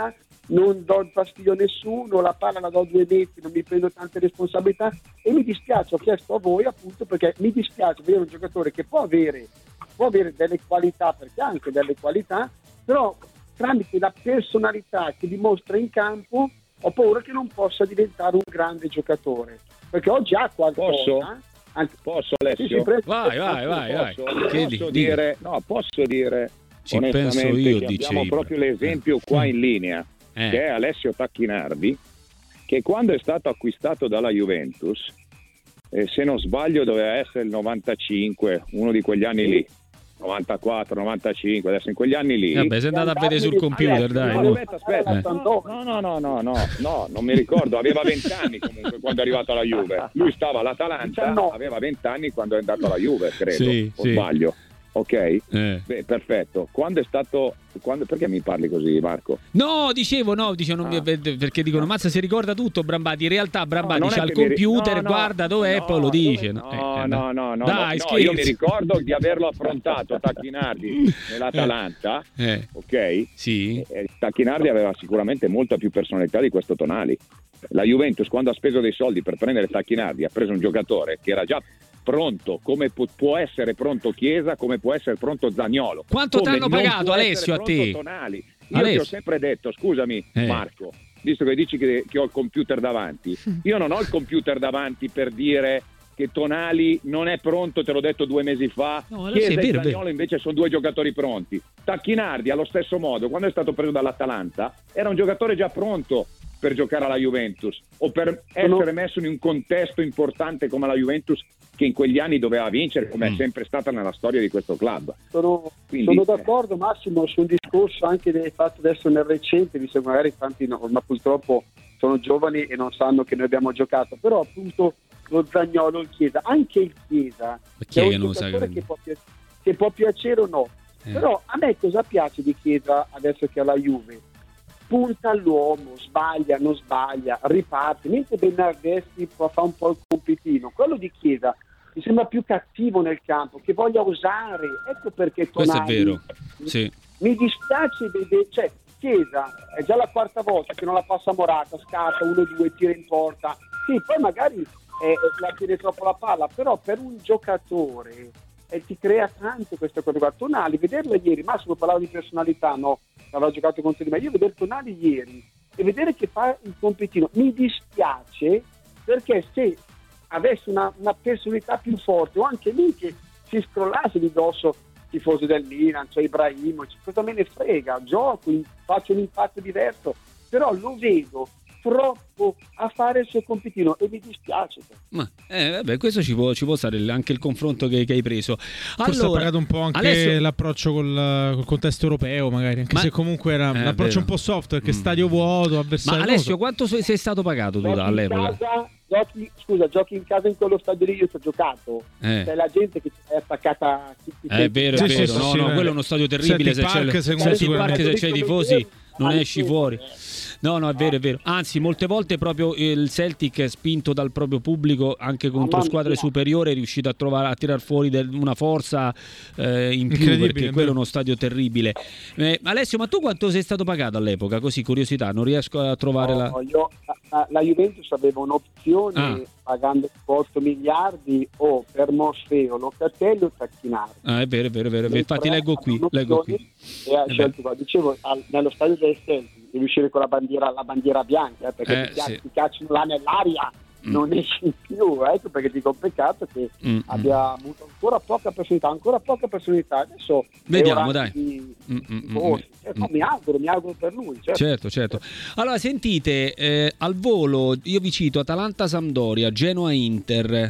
non do fastidio a nessuno, la palla la do a due metri, non mi prendo tante responsabilità, e mi dispiace, ho chiesto a voi appunto perché mi dispiace vedere un giocatore che può avere, può avere delle qualità, perché ha anche delle qualità, però tramite la personalità che dimostra in campo ho paura che non possa diventare un grande giocatore, perché oggi ha qualcosa. Posso? Anche... Posso Alessio? Sì, sì, pre- vai vai vai vai Posso, posso di, dire, no, posso dire ci onestamente penso io, che dice abbiamo Ibra. proprio l'esempio qua in linea, eh. che è Alessio Tacchinardi, che quando è stato acquistato dalla Juventus, eh, se non sbaglio doveva essere il novantacinque, uno di quegli anni lì, novantaquattro, novantacinque, adesso in quegli anni lì. Vabbè, sei andato a vedere sul computer, dai. No, no. aspetta, aspetta. Eh. No, no, no, no, no, no, non mi ricordo, aveva venti anni comunque quando è arrivato alla Juve. Lui stava all'Atalanta, aveva venti anni quando è andato alla Juve, credo, sì, o sì. sbaglio. Ok? Eh. Beh, perfetto. Quando è stato quando, perché mi parli così, Marco? No, dicevo no, dicevo, non Ah. mi, perché dicono mazza si ricorda tutto Brambati, in realtà Brambati No, non c'ha è il che mi ri- computer, no, no, guarda dov'è, no, poi lo dice. No, Eh, eh, no, no, no, dai, no, scherzi. io mi ricordo di averlo affrontato Tacchinardi nell'Atalanta, Eh. ok? Sì. E Tacchinardi aveva sicuramente molta più personalità di questo Tonali. La Juventus, quando ha speso dei soldi per prendere Tacchinardi, ha preso un giocatore che era già pronto, come pu- può essere pronto Chiesa, come può essere pronto Zaniolo. Quanto Come t'hanno non pagato, può Alessio, essere a te? pronto Tonali. Io Alessio. ti ho sempre detto, scusami Eh. Marco, visto che dici che, che ho il computer davanti, io non ho il computer davanti per dire che Tonali non è pronto, te l'ho detto due mesi fa, No, Chiesa sì, è e vero, è Zaniolo invece sono due giocatori pronti. Tacchinardi allo stesso modo, quando è stato preso dall'Atalanta, era un giocatore già pronto per giocare alla Juventus o per essere messo in un contesto importante come la Juventus, che in quegli anni doveva vincere, come Mm. è sempre stata nella storia di questo club. Sono, Quindi, sono d'accordo Massimo sul discorso anche del fatto adesso nel recente, visto che magari tanti no, ma purtroppo sono giovani e non sanno che noi abbiamo giocato, però appunto lo Zaniolo, il Chiesa, anche il Chiesa, chi è è che un non sa giocatore che- che può, pi- che può piacere o no, Eh. però a me cosa piace di Chiesa adesso che ha la Juve? Punta all'uomo, sbaglia, non sbaglia, riparte, mentre Bernardeschi fa fa un po' il compitino. Quello di Chiesa mi sembra più cattivo nel campo, che voglia usare, ecco perché Questo è Tonali vero. Sì. mi dispiace vedere, cioè Chiesa è già la quarta volta che non la passa Morata, scatta uno due, tira in porta, sì, poi magari eh, la tiene troppo la palla, però per un giocatore eh, ti crea tanto questa cosa qua. Tonali, vederlo ieri, Massimo parlava di personalità, no, aveva giocato contro di me, io vedere Tonali ieri e vedere che fa il compitino mi dispiace, perché se avesse una, una personalità più forte, o anche lui che si scrollasse di dosso tifoso del Milan, cioè Ibrahimovic, cosa me ne frega, gioco, in- faccio un impatto diverso, però lo vedo troppo a fare il suo compitino e mi dispiace. Ma eh, vabbè, questo ci può, ci può stare anche il confronto che, che hai preso. Forse ha pagato un po' anche Alessio- l'approccio col, col contesto europeo, magari, anche Ma- se comunque era un Eh, approccio vero. un po' soft, perché Mm. stadio vuoto, Ma avversario. non lo Alessio, so. quanto sei sei stato pagato tu Giochi in all'epoca? casa, giochi, scusa, giochi in casa in quello stadio lì, io ci ho giocato. Eh. C'è la gente che è attaccata. Eh, È vero, è Sì, sì, vero, sì, no, sì, no, eh. quello è uno stadio terribile. Celtic Se c'è, Park, secondo Celtic sicuramente. Park, se c'è i tifosi non esci fuori. No, no, è vero, è vero. Anzi, molte volte proprio il Celtic, spinto dal proprio pubblico, anche contro Mamma squadre mia. superiori, è riuscito a trovare, a tirar fuori del- una forza eh, in più, Incredibile, perché è quello è vero. uno stadio terribile. Eh, Alessio, ma tu quanto sei stato pagato all'epoca? Così, curiosità, non riesco a trovare la... No, io- la, la Juventus aveva un'opzione Ah. pagando otto miliardi o per Mosfeo, Locatelli o Tacchinardi. Ah, è vero, è vero, è vero. Infatti leggo qui, leggo qui. E ha Eh scelto qua. Dicevo, al- nello stadio del Celtic devi uscire con la bandiera, la bandiera bianca, eh, perché Eh, ti, cacci- sì. ti cacciano là nell'aria, Mm. non esci più. Ecco perché dico un peccato che Mm, abbia avuto ancora poca personalità, ancora poca personalità. Adesso è Vediamo, ora dai. Di, Mm, mm, di mm, forse. mm. Eh, no, mi auguro, mi auguro per lui. Certo. Certo, certo. Allora, sentite, eh, al volo io vi cito Atalanta-Sampdoria, Genoa-Inter,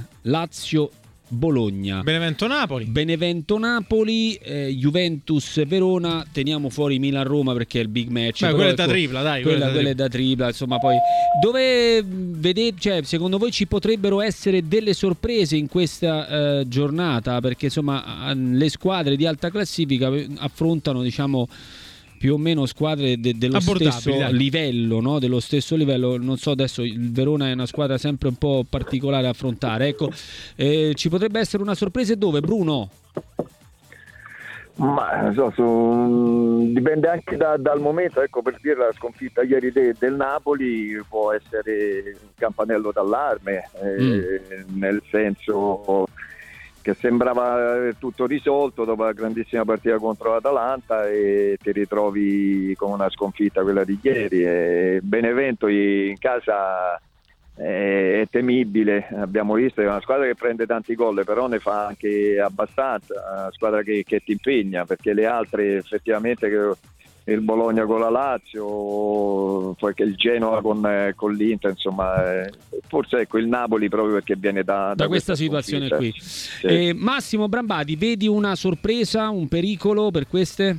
Lazio-Bologna, Benevento-Napoli. Benevento-Napoli, eh, Juventus-Verona, teniamo fuori Milan-Roma perché è il big match. Beh, però quella è ecco, da tripla, dai. Quella, quella è da quella è da tripla, insomma, poi dove vedete, cioè, secondo voi ci potrebbero essere delle sorprese in questa eh, giornata? Perché insomma le squadre di alta classifica affrontano, diciamo, più o meno squadre de- dello Abbordabili, stesso dai. livello, no? Dello stesso livello. Non so, adesso il Verona è una squadra sempre un po' particolare da affrontare. Ecco, eh, ci potrebbe essere una sorpresa, e dove, Bruno? Ma so, su, dipende anche da, dal momento, ecco, per dire la sconfitta ieri de, del Napoli può essere un campanello d'allarme, eh, mm. nel senso che sembrava tutto risolto dopo la grandissima partita contro l'Atalanta e ti ritrovi con una sconfitta quella di ieri. E Benevento in casa è temibile, abbiamo visto, è una squadra che prende tanti gol, però ne fa anche abbastanza, una squadra che, che ti impegna, perché le altre effettivamente, che il Bologna con la Lazio, poi che il Genoa con, con l'Inter, insomma, forse ecco il Napoli proprio perché viene da, da, da questa, questa situazione qui. Sì. Eh, Massimo Brambati, vedi una sorpresa, un pericolo per queste?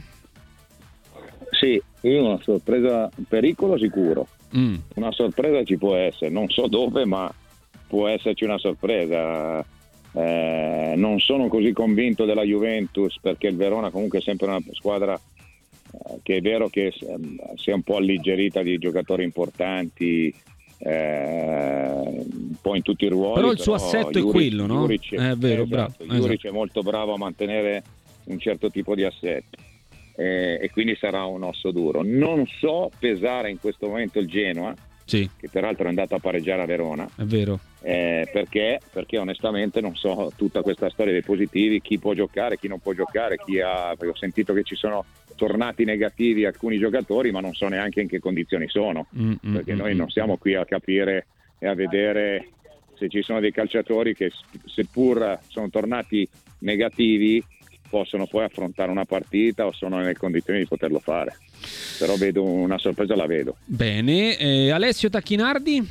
Sì, io una sorpresa, un pericolo sicuro. Mm. Una sorpresa ci può essere, non so dove, ma può esserci una sorpresa. Eh, non sono così convinto della Juventus, perché il Verona comunque è sempre una squadra eh, che è vero che si è un po' alleggerita di giocatori importanti, eh, un po' in tutti i ruoli, però il suo assetto Juric, è quello, no? Juric, è vero, esatto, bravo, Juric esatto. è molto bravo a mantenere un certo tipo di assetto. Eh, e quindi sarà un osso duro. Non so pesare in questo momento il Genoa, sì, che peraltro è andato a pareggiare a Verona, è vero, eh, perché perché onestamente non so tutta questa storia dei positivi, chi può giocare, chi non può giocare, chi ha, perché ho sentito che ci sono tornati negativi alcuni giocatori, ma non so neanche in che condizioni sono, mm, perché mm, noi mm. non siamo qui a capire e a vedere se ci sono dei calciatori che, seppur sono tornati negativi, possono poi affrontare una partita o sono nelle condizioni di poterlo fare. Però vedo una sorpresa, la vedo. Bene, eh, Alessio Tacchinardi?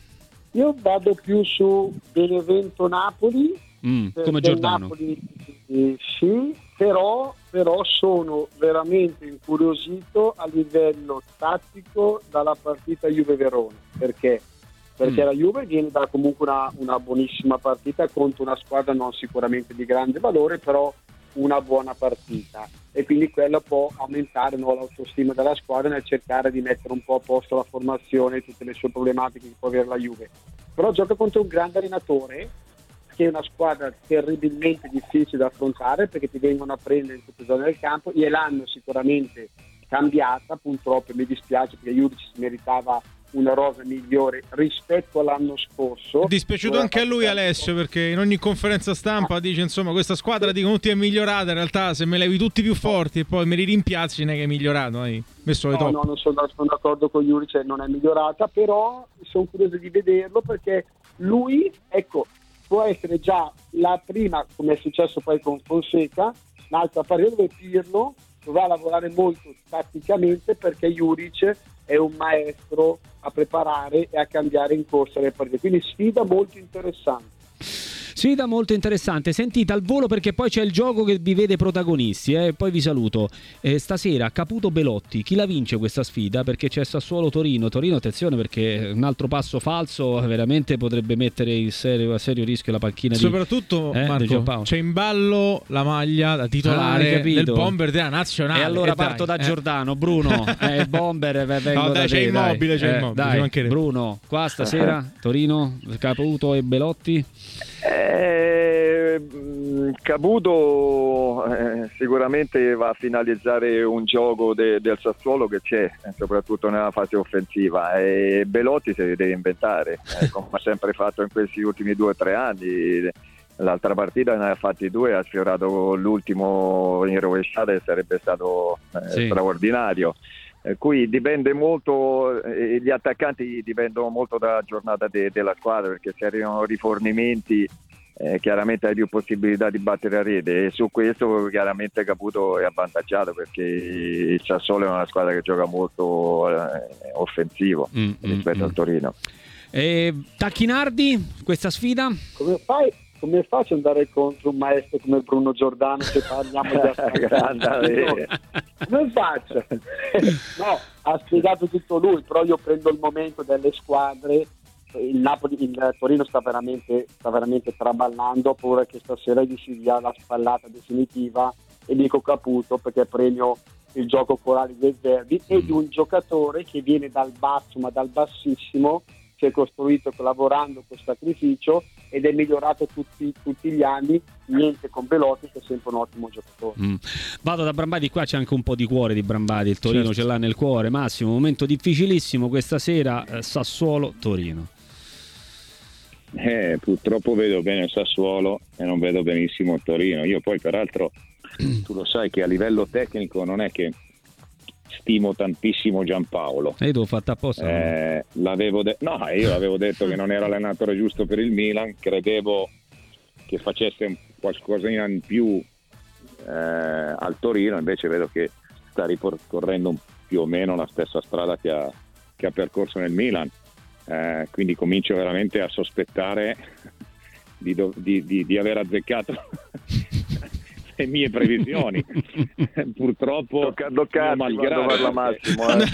Io vado più su Benevento-Napoli, mm, come Giordano. Napoli, eh, sì, però, però sono veramente incuriosito a livello tattico dalla partita Juve-Verona. Perché? Perché mm. la Juve viene da comunque una, una buonissima partita contro una squadra non sicuramente di grande valore, però una buona partita, e quindi quello può aumentare, no, l'autostima della squadra nel cercare di mettere un po' a posto la formazione e tutte le sue problematiche che può avere la Juve. Però gioca contro un grande allenatore, che è una squadra terribilmente difficile da affrontare, perché ti vengono a prendere in tutte le zone del campo, gliel'hanno sicuramente cambiata, purtroppo mi dispiace perché Juric si meritava una rosa migliore rispetto all'anno scorso. È dispiaciuto anche a lui, Alessio, perché in ogni conferenza stampa dice insomma questa squadra dicono tutti è migliorata, in realtà se me levi tutti più forti e poi me li rimpiazzi non è che è migliorato, hai messo le no, top. no, non sono, sono d'accordo con Juric, cioè non è migliorata, però sono curioso di vederlo, perché lui, ecco, può essere già la prima, come è successo poi con Fonseca, l'altra partita dove Pirlo dovrà lavorare molto tatticamente, perché Juric è un maestro a preparare e a cambiare in corsa le partite, quindi sfida molto interessante. Sfida molto interessante. Sentite al volo, perché poi c'è il gioco che vi vede protagonisti, eh? Poi vi saluto. Eh, stasera Caputo Belotti, chi la vince questa sfida? Perché c'è Sassuolo Torino. Torino, attenzione, perché un altro passo falso veramente potrebbe mettere in serio, a serio rischio la panchina. Soprattutto di, eh, Marco, c'è in ballo la maglia da titolare ah, del bomber della nazionale. E allora e parto dai, da eh. Giordano. Bruno, eh, il bomber vengo no, da dai, te, c'è Immobile, dai. c'è Eh, Immobile, dai, Bruno, qua stasera Torino, Caputo e Belotti. Eh, Caputo eh, sicuramente va a finalizzare un gioco de, del Sassuolo che c'è, eh, soprattutto nella fase offensiva, e Belotti si deve inventare, eh, come ha sempre fatto in questi ultimi due o tre anni. L'altra partita ne ha fatti due, ha sfiorato l'ultimo in rovesciata e sarebbe stato eh, sì. straordinario. Per cui dipende molto, eh, gli attaccanti dipendono molto dalla giornata de, della squadra, perché se arrivano rifornimenti eh, chiaramente hai più possibilità di battere a rete, e su questo chiaramente Caputo è avvantaggiato, perché il Sassuolo è una squadra che gioca molto eh, offensivo mm, rispetto mm, al Torino. E Tacchinardi, questa sfida? Come fai? Come faccio ad andare contro un maestro come Bruno Giordano, se parliamo di grande? Non faccio. No, ha spiegato tutto lui, però io prendo il momento delle squadre. Il Napoli, il Torino sta veramente, sta veramente traballando, ho paura che stasera gli si dia la spallata definitiva, e dico Caputo perché premio il gioco corale del Verdi e di un giocatore che viene dal basso, ma dal bassissimo, si è costruito lavorando con sacrificio, ed è migliorato tutti, tutti gli anni, niente con Belotti che è sempre un ottimo giocatore. Mm. Vado da Brambati, qua c'è anche un po' di cuore di Brambati, il Torino certo. ce l'ha nel cuore. Massimo, momento difficilissimo questa sera, eh, Sassuolo-Torino. Eh, purtroppo vedo bene il Sassuolo e non vedo benissimo il Torino. Io poi peraltro tu lo sai che a livello tecnico non è che stimo tantissimo Giampaolo. E tu ho fatto apposta? Eh, l'avevo de- no, io avevo detto che non era l'allenatore giusto per il Milan, credevo che facesse qualcosina in più eh, al Torino, invece vedo che sta ripercorrendo più o meno la stessa strada che ha, che ha percorso nel Milan, eh, quindi comincio veramente a sospettare di, do- di, di, di aver azzeccato le mie previsioni. Purtroppo Toccarti quando parla Massimo, eh.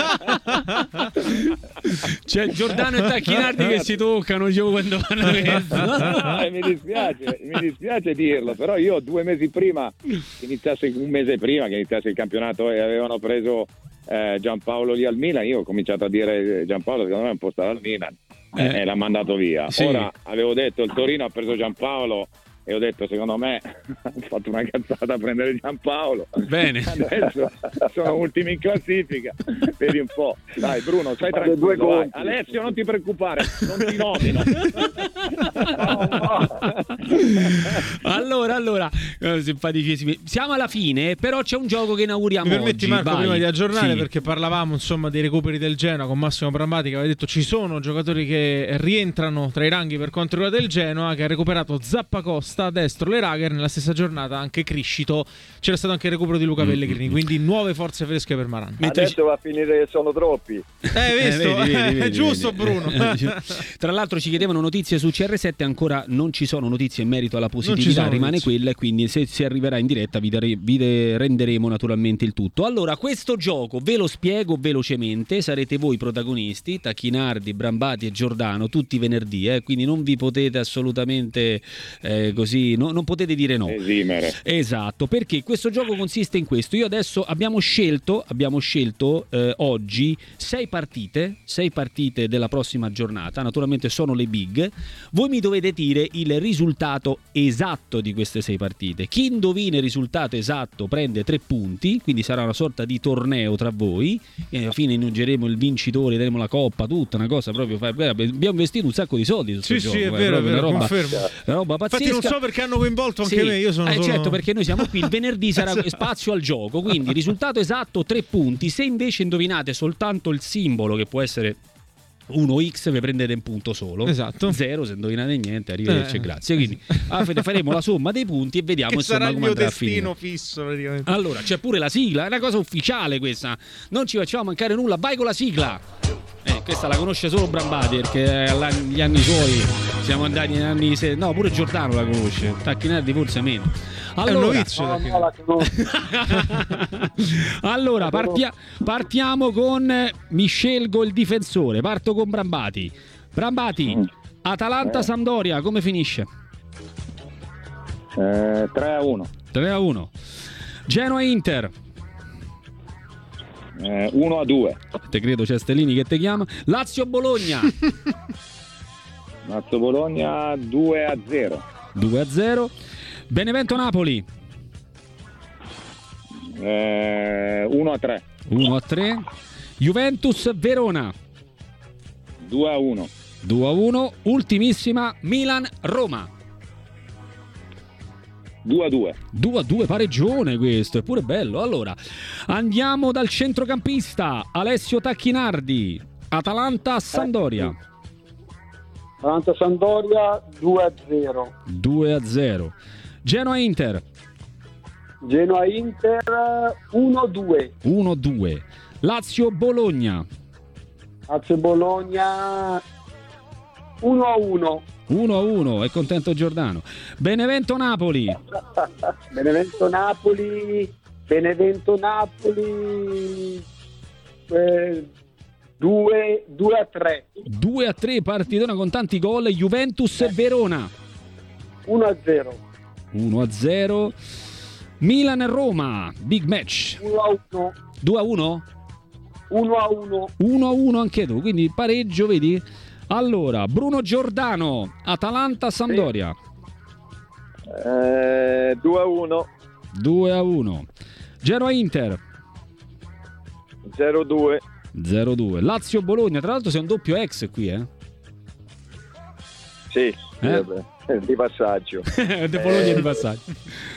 C'è Giordano e Tacchinardi che si toccano quando fanno questo. Mi dispiace, mi dispiace dirlo, però io due mesi prima che iniziasse, un mese prima che iniziasse il campionato e avevano preso eh, Giampaolo lì al Milan, io ho cominciato a dire Giampaolo secondo me è un po' stato al Milan eh. e l'ha mandato via. Sì. Ora avevo detto il Torino ha preso Giampaolo e ho detto secondo me ho fatto una cazzata a prendere Giampaolo. Bene. Adesso sono ultimi in classifica, vedi un po'. Dai Bruno, stai tranquillo, vai. Alessio non ti preoccupare, non ti nomino. no, no. allora allora eh, simpaticissimi, siamo alla fine, però c'è un gioco che inauguriamo. Mi permetti oggi, Marco vai. prima di aggiornare, sì. perché parlavamo insomma dei recuperi del Genoa con Massimo Brambati, che aveva detto ci sono giocatori che rientrano tra i ranghi per quanto riguarda il Genoa, che ha recuperato Zappacosta a destro, Lerager, nella stessa giornata anche Criscito, c'era stato anche il recupero di Luca Pellegrini, mm-hmm. quindi nuove forze fresche per Maran. Adesso va a finire che sono troppi. Eh, visto? Eh, vedi, vedi, vedi, è giusto vedi. Bruno. Tra l'altro ci chiedevano notizie su C R sette, ancora non ci sono notizie in merito alla positività, rimane notizie. Quella, e quindi se si arriverà in diretta vi, dare, vi de, renderemo naturalmente il tutto. Allora, questo gioco ve lo spiego velocemente, sarete voi protagonisti, Tacchinardi, Brambati e Giordano, tutti i venerdì, eh, quindi non vi potete assolutamente eh, così, no, non potete dire no. Esimere. Esatto, perché questo gioco consiste in questo. Io adesso abbiamo scelto, abbiamo scelto eh, oggi sei partite, sei partite della prossima giornata, naturalmente sono le big. Voi mi dovete dire il risultato esatto di queste sei partite. Chi indovina il risultato esatto prende tre punti, quindi sarà una sorta di torneo tra voi e alla fine inneggeremo il vincitore, daremo la coppa, tutta una cosa proprio. Abbiamo investito un sacco di soldi su sì, questo sì, gioco, è vero, è vero, una roba, confermo. una roba pazzesca. Infatti non so perché hanno coinvolto anche sì, me, io sono eh, solo... certo, perché noi siamo qui, il venerdì sarà spazio al gioco, quindi risultato esatto tre punti. Se invece indovinate soltanto il simbolo, che può essere uno X, vi prendete un punto solo. Esatto. Zero se indovinate niente, arrivederci, eh, grazie. Quindi ah, faremo la somma dei punti e vediamo che insomma sarà come il mio andrà a finire. destino fisso praticamente. Allora c'è pure la sigla, è una cosa ufficiale questa, non ci facciamo mancare nulla. Vai con la sigla. Eh, questa la conosce solo Brambati, perché agli anni suoi siamo andati negli anni se... no, pure Giordano la conosce, Tacchinardi forse meno. Allora, è un novizio, no, no, la conosco. allora partia- partiamo con mi scelgo il difensore, parto con Brambati. Brambati, Atalanta-Sampdoria, come finisce? Eh, tre a uno. tre a uno. Genoa-Inter. Eh, uno a due. Te credo Cestellini che te chiama. Lazio-Bologna. Lazio-Bologna due a zero. due a zero. Benevento-Napoli. Eh, uno a tre. uno a tre. Juventus-Verona. due a uno. due a uno. Ultimissima, Milan-Roma. due a due. due a due, pareggione questo, è pure bello. Allora, andiamo dal centrocampista, Alessio Tacchinardi. Atalanta-Sampdoria. Atalanta-Sampdoria due a zero. due a zero. Genoa-Inter. Genoa-Inter uno a due. uno a due. Lazio-Bologna. Lazio-Bologna uno a uno. uno a uno, è contento Giordano. Benevento-Napoli. Benevento-Napoli. Benevento-Napoli eh, due a tre. due a tre, partitona con tanti gol. Juventus-Verona. uno a zero. uno a zero. Milan-Roma, big match. uno a uno. due a uno? uno a uno. uno a uno anche tu, quindi pareggio, vedi? Allora, Bruno Giordano, Atalanta-Sampdoria. Eh, due a uno. due a uno. Genoa-Inter. zero due. zero due. Lazio-Bologna, tra l'altro sei un doppio ex qui, eh? Sì, Eh? eh, di passaggio. De Bologna Eh. di passaggio.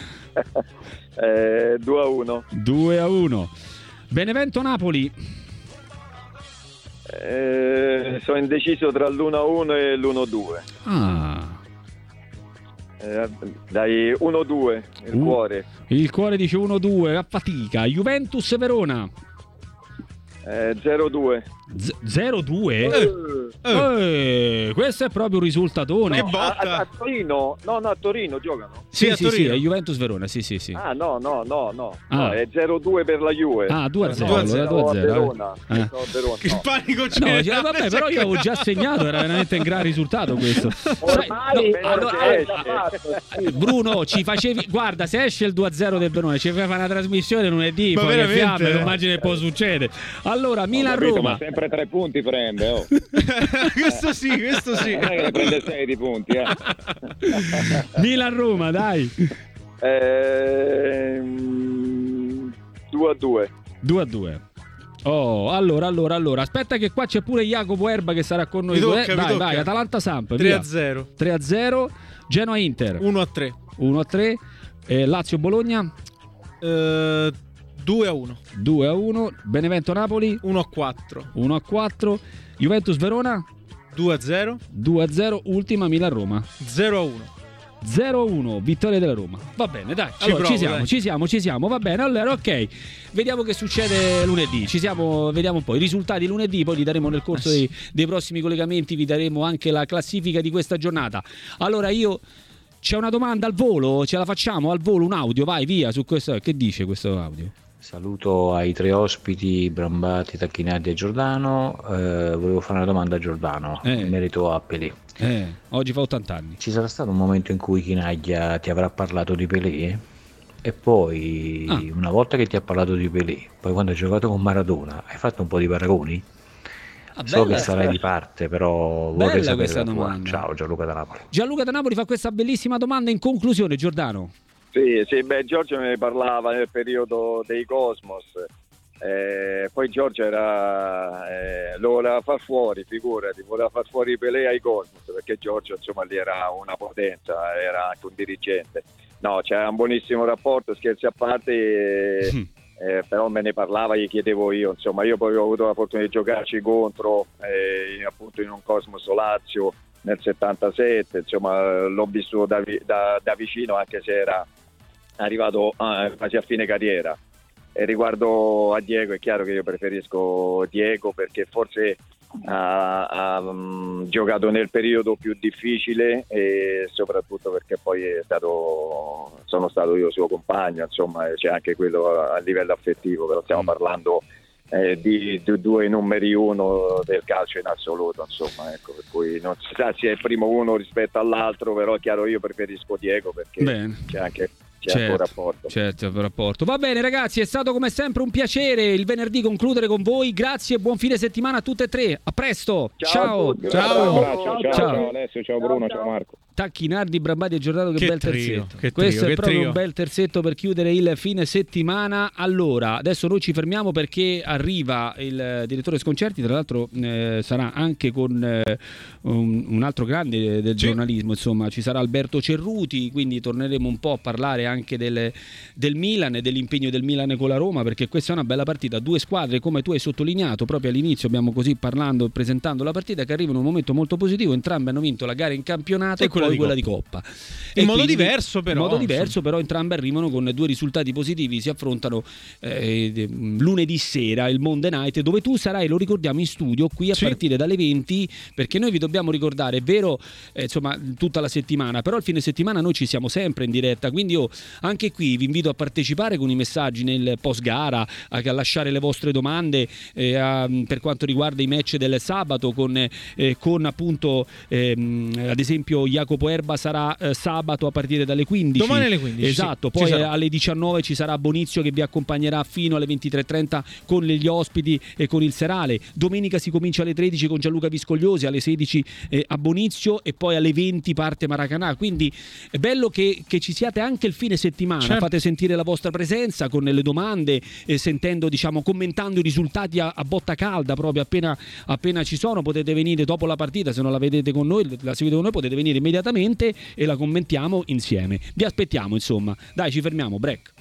eh, due a uno. due a uno. Benevento-Napoli. Eh, sono indeciso tra l'uno a uno e l'uno a due. Ah, Eh, dai, uno a due, il Uh. cuore. il cuore dice uno due, a fatica. Juventus-Verona. Eh, zero due. zero due? Eh. Eh, questo è proprio un risultatone. Che A, botta. a- a Torino? No, no, a Torino giocano. Sì, Sì, a sì, sì, Torino. è Juventus-Verona, sì, sì, sì. Ah, no, no, no, no. Ah. No, è zero due per la Juve. Ah, due a No, zero, due a allora zero. due a no, zero. Verona. eh. No, Verona, Che no. panico No, c'è. cioè, vabbè, però io avevo già segnato, era veramente un gran risultato questo. Sai, Ormai no, allora, eh, allora, eh, Bruno, ci facevi, guarda, se esce il due a zero del Verona, ci fai fare una trasmissione lunedì, Ma poi le veramente? fiamme, non immagini che può succedere. Allora, Ho capito, ma Milan-Roma. sempre tre punti prende, oh. Questo sì, questo sì. Non è che ne prende sei di punti, eh. Milan-Roma, dai. Ehm, due a due. due a due. Oh, allora, allora, allora, aspetta che qua c'è pure Jacopo Erba che sarà con noi. Mi tocca, Eh, mi vai, tocca. vai, Atalanta-Samp, tre a zero. tre a zero. Genoa-Inter. uno a tre. uno a tre. Eh, Lazio-Bologna. Eh, due a uno. due a uno. Benevento-Napoli. uno a quattro. uno a quattro. Juventus-Verona. due a zero. due a zero. Ultima Milan-Roma. zero a uno. zero a uno, vittoria della Roma. Va bene, dai. Ci Allora, provo, ci siamo, dai. ci siamo, ci siamo. Va bene, allora, ok. Vediamo che succede lunedì. Ci siamo, vediamo un po' i risultati lunedì, poi li daremo nel corso Eh sì. dei, dei prossimi collegamenti, vi daremo anche la classifica di questa giornata. Allora, io c'è una domanda al volo, ce la facciamo al volo, un audio, vai via su questo. Che dice questo audio? Saluto ai tre ospiti, Brambati, Tacchinardi e Giordano. Eh, volevo fare una domanda a Giordano Eh. in merito a Pelé. Eh, oggi fa ottanta anni. Ci sarà stato un momento in cui Chinaglia ti avrà parlato di Pelé? E poi, Ah. una volta che ti ha parlato di Pelé, poi quando hai giocato con Maradona, hai fatto un po' di paragoni? Ah, So bella- che sarai di parte, però Bella vorrei sapere questa la tua. domanda. Ciao, Gianluca da Napoli. Gianluca da Napoli fa questa bellissima domanda in conclusione, Giordano. Sì, sì, beh, Giorgio me ne parlava nel periodo dei Cosmos. Eh, poi Giorgio era eh, lo voleva far fuori, figurati, voleva far fuori Pelé ai Cosmos, perché Giorgio insomma lì era una potenza, era anche un dirigente. No, c'era un buonissimo rapporto, scherzi a parte, eh, eh, però me ne parlava, gli chiedevo io, insomma, io poi ho avuto la fortuna di giocarci contro eh, appunto in un Cosmos Lazio nel settantasette, insomma l'ho vissuto da, vi- da, da vicino, anche se era arrivato eh, quasi a fine carriera. E riguardo a Diego, è chiaro che io preferisco Diego perché forse ha, ha mm, giocato nel periodo più difficile e soprattutto perché poi è stato, sono stato io suo compagno, insomma c'è anche quello a, a livello affettivo, però stiamo Mm. parlando eh, di, di due numeri uno del calcio in assoluto, insomma, ecco, per cui non si sa se è il primo uno rispetto all'altro, però è chiaro io preferisco Diego perché Bene. c'è anche c'è un rapporto. Certo, un rapporto. Va bene ragazzi, è stato come sempre un piacere il venerdì concludere con voi. Grazie e buon fine settimana a tutte e tre. A presto. Ciao Ciao. a tutti. Ciao. Un abbraccio, ciao, ciao, Ciao. ciao Alessio, ciao Bruno, ciao Marco. Tacchinardi, Brambati e Giordano, che, Che bel trio, terzetto. che Questo trio, è che proprio trio. un bel terzetto per chiudere il fine settimana. Allora, adesso noi ci fermiamo perché arriva il direttore Sconcerti, tra l'altro eh, sarà anche con eh, un, un altro grande del Sì. giornalismo, insomma, ci sarà Alberto Cerruti, quindi torneremo un po' a parlare anche del, del Milan e dell'impegno del Milan con la Roma, perché questa è una bella partita, due squadre come tu hai sottolineato proprio all'inizio, abbiamo così parlando e presentando la partita, che arriva in un momento molto positivo, entrambe hanno vinto la gara in campionato E e, quella poi di quella di Coppa. In E modo quindi- diverso, però, in modo insomma. diverso, però entrambe arrivano con due risultati positivi, si affrontano eh, lunedì sera il Monday Night, dove tu sarai, lo ricordiamo, in studio qui a Sì. partire dalle venti, perché noi vi dobbiamo ricordare, è vero, eh, insomma, tutta la settimana, però il fine settimana noi ci siamo sempre in diretta, quindi io anche qui vi invito a partecipare con i messaggi nel post gara, a, a lasciare le vostre domande eh, a- per quanto riguarda i match del sabato con, eh, con appunto ehm, ad esempio Jacopo Copoerba sarà eh, sabato a partire dalle quindici. Domani alle quindici. Esatto, sì, poi alle diciannove ci sarà Bonizio che vi accompagnerà fino alle ventitré e trenta con gli ospiti e con il serale. Domenica si comincia alle tredici con Gianluca Viscogliosi, alle sedici eh, a Bonizio e poi alle venti parte Maracanà. Quindi è bello che, che ci siate anche il fine settimana, certo. Fate sentire la vostra presenza con le domande, eh, sentendo, diciamo, commentando i risultati a, a botta calda proprio appena, appena ci sono. Potete venire dopo la partita, se non la vedete con noi, la seguite con noi, potete venire immediatamente e la commentiamo insieme. Vi aspettiamo, insomma. Dai, ci fermiamo, break.